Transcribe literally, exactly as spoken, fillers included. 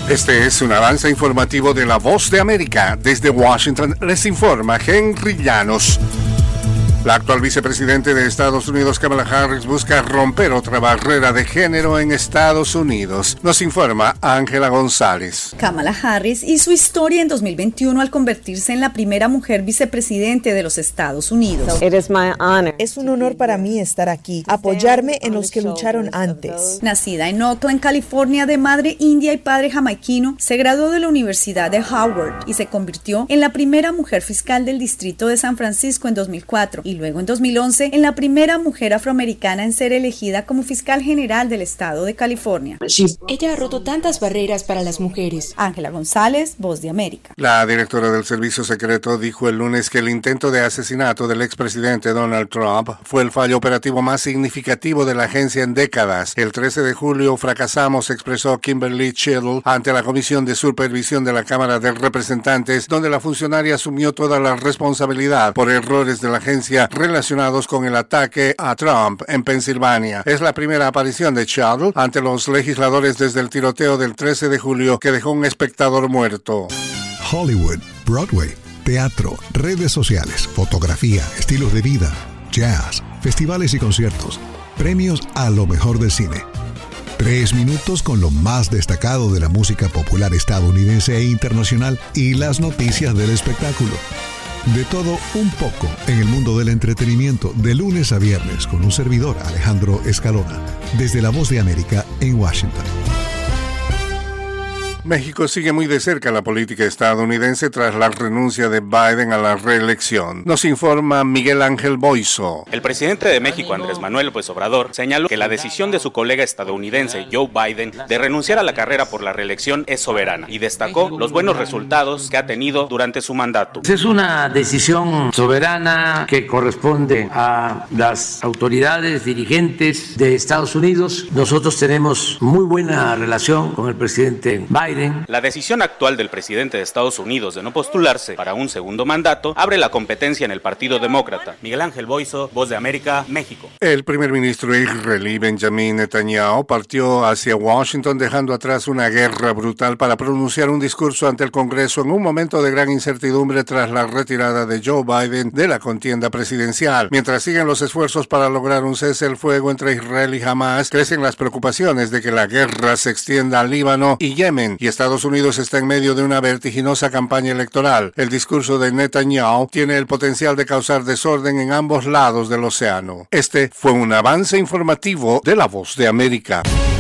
Este es un avance informativo de La Voz de América. Desde Washington les informa Henry Llanos. La actual vicepresidente de Estados Unidos, Kamala Harris, busca romper otra barrera de género en Estados Unidos. Nos informa Ángela González. Kamala Harris y su historia en dos mil veintiuno al convertirse en la primera mujer vicepresidente de los Estados Unidos. It is my honor. Es un honor para mí estar aquí, apoyarme en los que lucharon antes. Nacida en Oakland, California, de madre india y padre jamaiquino, se graduó de la Universidad de Howard y se convirtió en la primera mujer fiscal del Distrito de San Francisco en dos mil cuatro y luego en dos mil once en la primera mujer afroamericana en ser elegida como fiscal general del estado de California. Ella ha roto tantas barreras para las mujeres. Ángela González, Voz de América. La directora del Servicio Secreto dijo el lunes que el intento de asesinato del expresidente Donald Trump fue el fallo operativo más significativo de la agencia en décadas. El trece de julio fracasamos, expresó Kimberly Chittle ante la Comisión de Supervisión de la Cámara de Representantes, donde la funcionaria asumió toda la responsabilidad por errores de la agencia relacionados con el ataque a Trump en Pensilvania. Es la primera aparición de Chittle ante los legisladores desde el tiroteo del trece de julio que dejó un espectador muerto. Hollywood, Broadway, teatro, redes sociales, fotografía, estilos de vida, jazz, festivales y conciertos, premios a lo mejor del cine. Tres minutos con lo más destacado de la música popular estadounidense e internacional y las noticias del espectáculo. De todo un poco en el mundo del entretenimiento, de lunes a viernes, con un servidor, Alejandro Escalona, desde La Voz de América en Washington. México sigue muy de cerca la política estadounidense tras la renuncia de Biden a la reelección. Nos informa Miguel Ángel Boiso. El presidente de México, Andrés Manuel López Obrador, señaló que la decisión de su colega estadounidense, Joe Biden, de renunciar a la carrera por la reelección es soberana y destacó los buenos resultados que ha tenido durante su mandato. Es una decisión soberana que corresponde a las autoridades dirigentes de Estados Unidos. Nosotros tenemos muy buena relación con el presidente Biden. La decisión actual del presidente de Estados Unidos de no postularse para un segundo mandato abre la competencia en el Partido Demócrata. Miguel Ángel Boiso, Voz de América, México. El primer ministro israelí Benjamin Netanyahu partió hacia Washington dejando atrás una guerra brutal para pronunciar un discurso ante el Congreso en un momento de gran incertidumbre tras la retirada de Joe Biden de la contienda presidencial. Mientras siguen los esfuerzos para lograr un cese el fuego entre Israel y Hamas, crecen las preocupaciones de que la guerra se extienda al Líbano y Yemen. Y Estados Unidos está en medio de una vertiginosa campaña electoral. El discurso de Netanyahu tiene el potencial de causar desorden en ambos lados del océano. Este fue un avance informativo de La Voz de América.